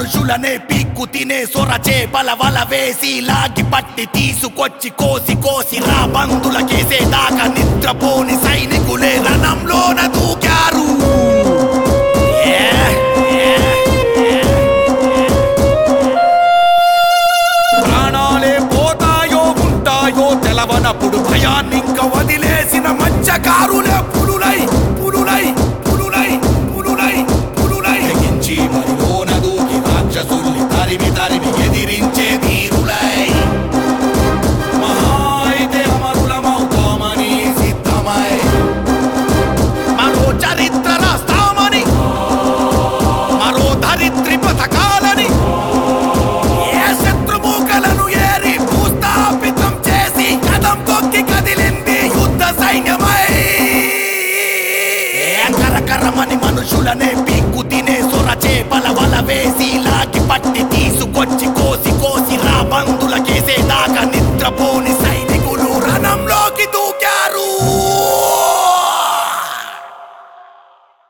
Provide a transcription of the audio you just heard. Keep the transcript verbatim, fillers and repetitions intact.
మనుషులనే పీక్కు తినే సొరచే బలవల వేసి లాగి పట్టి తీసుకొచ్చి కోసి కోసి రా బంధుల కేసే దాకా నిద్రపోని సైనికులే రణంలోన దూకారు. ప్రాణాలే పోతాయో ఉంటాయో తెలవనప్పుడు భయాన్నింక వదిలేసిన మత్స్యకారులే పులులై పులులై పులులై పులులై పులులై తెగించి మరిలోన దూకి రాక్షసుల్ని తరిమి తరిమి ఎదిరించే ధీరులై మహా అయితే అమరులమవుతామని సిద్ధమై మరో చరిత్ర రాస్తామని మరో ధరిత్రి పథకాలని ఏ శత్రుమూకలను ఏరి భూస్థాపితం చేసి కదం తొక్కి కదిలింది యుద్ధ సైన్యమై. కరకరమని మనుషులనే పీక్కు తినే సొరచే బలవల వేసి